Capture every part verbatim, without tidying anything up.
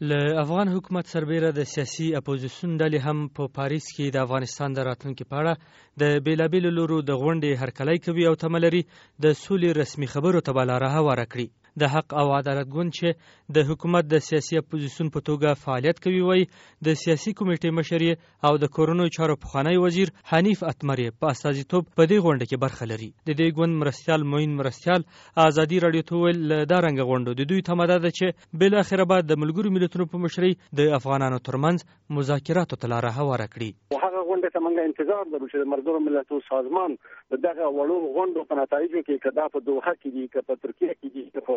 له افغان حکومت سربیره د سیاسي اپوزیسیون ډلې هم په پاریس کې د افغانستان د راتلونکي په اړه د بیلابیلو لورو د غونډې هرکلی کوي او تمه لري د سولې رسمي خبرو ته به لاره هواره کړي. د حق او عدالت ګوند چې د حکومت د سیاسي اپوزیسیون په توګه فعالیت کوي وایي د سیاسي کمیټې مشر او د کورنیو چارو پخوانی وزیر حنیف اتمر په استازیتوب په دې غونډه کې برخه لري. د دې ګوند مرستیال معین مرستیال ازادي رادیو ته ویل له دا رنګه غونډو د دوی تمه ده چې بالاخره به د ملګرو ملتونو په مشرۍ د افغانانو ترمنځ مذاکراتو ته لاره هواره کړي. هغه غونډه ته موږ انتظار لرو چې د ملګرو ملتونو سازمان دغه وړو غونډو په نتایجو کې کدا په دوحه کې دي که په ترکیه کې دي که په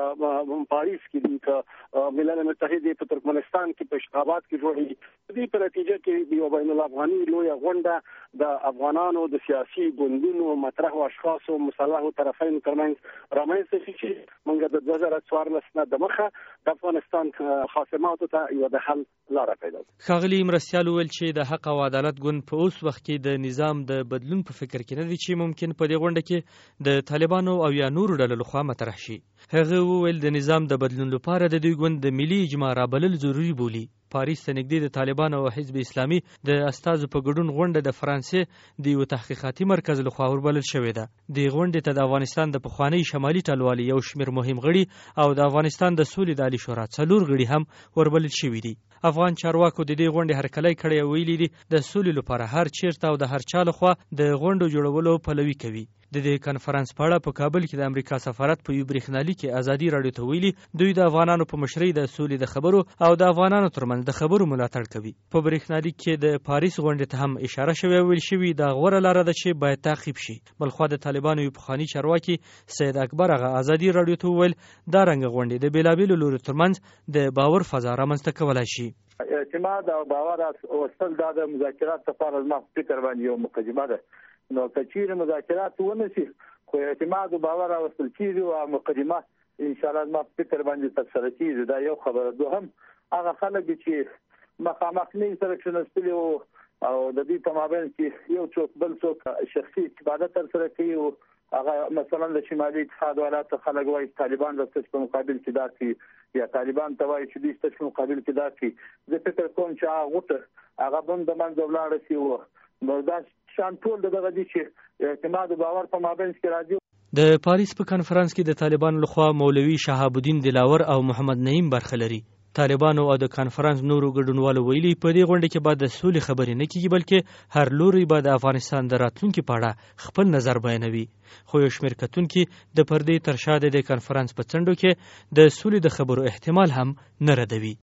پاریس کې دي که ملل متحد په ترکمنستان کې په اشغابات کې جوړي. دې په نتیجه کې یو بین الافغاني لویه غونډه د افغانانو د سیاسي ګوندونو مطرح او اشخاصو مصالحو طرفین ترمنځ رامنځته شي چې موږ د دوه زره څوارلس نه د مخه د افغانستان خاصماتو ته یو د حل لاره پیدا کړي. ښاغلي مرستیال وویل چې د حق او عدالت ګوند په اوس وخت کې د نظام د بدلون په فکر کې نه دي چې ممکن په دې غونډه کې د طالبانو او یا نورو ډلو لخوا مطرح شي. هغه وویل د نظام د بدلون لپاره د دوی ګوند د ملي اجماع رابلل ضروري بولي. پاریس ته نږدې د طالبانو او حزب اسلامي د استازو په ګډون غونډه د فرانسې د یو تحقیقاتي مرکز لخوا وربلل شوې ده. د غونډې ته د افغانستان د پخواني شمالي ټلوالي یو شمېر مهم غړي او د افغانستان د سولې د عالي شورا څلور غړي هم وربلل شوي دي. افغان چارواکو د دې غونډې هرکلی کړی او ویلي دي د سولې لپاره هر چیرته او د هر چا لخوا د غونډو جوړولو پلوي کوي. د دې کنفرانس په اړه په کابل کې د امریکا سفارت په یو برېښنالیک کې ازادي رادیو ته ویلي دوی د افغانانو په مشرۍ د سولې د خبرو او د افغانانو ترمنځ د خبرو ملاتړ کوي. په برېښنالیک کې د پاریس غونډې ته هم اشاره شوې ویل شوي دا غوره لاره ده چې باید تعقیب شي. بلخوا د طالبانو یو پخواني چارواکي سید اکبر هغه ازادي رادیو ته ویل دا رنګه غونډې د بیلابیلو لورو ترمنځ د باور فضا رامنځته کولی شي. اعتماد او باور اوسل دا د مذاکرات لپاره ما فکر باندې یو مقدمه ده. نو کچیر مذاکرات ونه شي خو اعتماد او باور اوسل کیږي او مقدمه ان شاء الله ما فکر باندې تفسیر کیږي. دا یو خبره. دوهم هغه خلک چې مخامخ نه سره شنستلي او د دې په مابین کې یو څوک بل څوک شخصي استفاده تر سره کوي او هغه مثلا د شمالي اتحاد ولایت خلک وايي طالبان د ستاسو په مقابل کې داسي یا طالبان ته وايي چې د ستاسو په مقابل کې داسي. زه فکر کوم چې هغه غوټه هغه بند منځ ولاړ شي او نو دا شان ټول دغه دي چې اعتماد او باور په مابین کې راځي. د پاریس په کنفرانس کې د طالبانو لخوا مولوي شهاب الدین دلاور او محمد نعیم برخه لري. طالبانو او د کنفرانس نورو ګډونوالو ویلي په دې غونډه کې به د سولې خبرې نه کیږي بلکې هر لوري به د افغانستان د راتلونکي په اړه خپل نظر بیانوي. خو یو شمېر کتونکي د پردې تر شا د کنفرانس په څنډو کې د سولې د خبرو احتمال هم نه ردوي.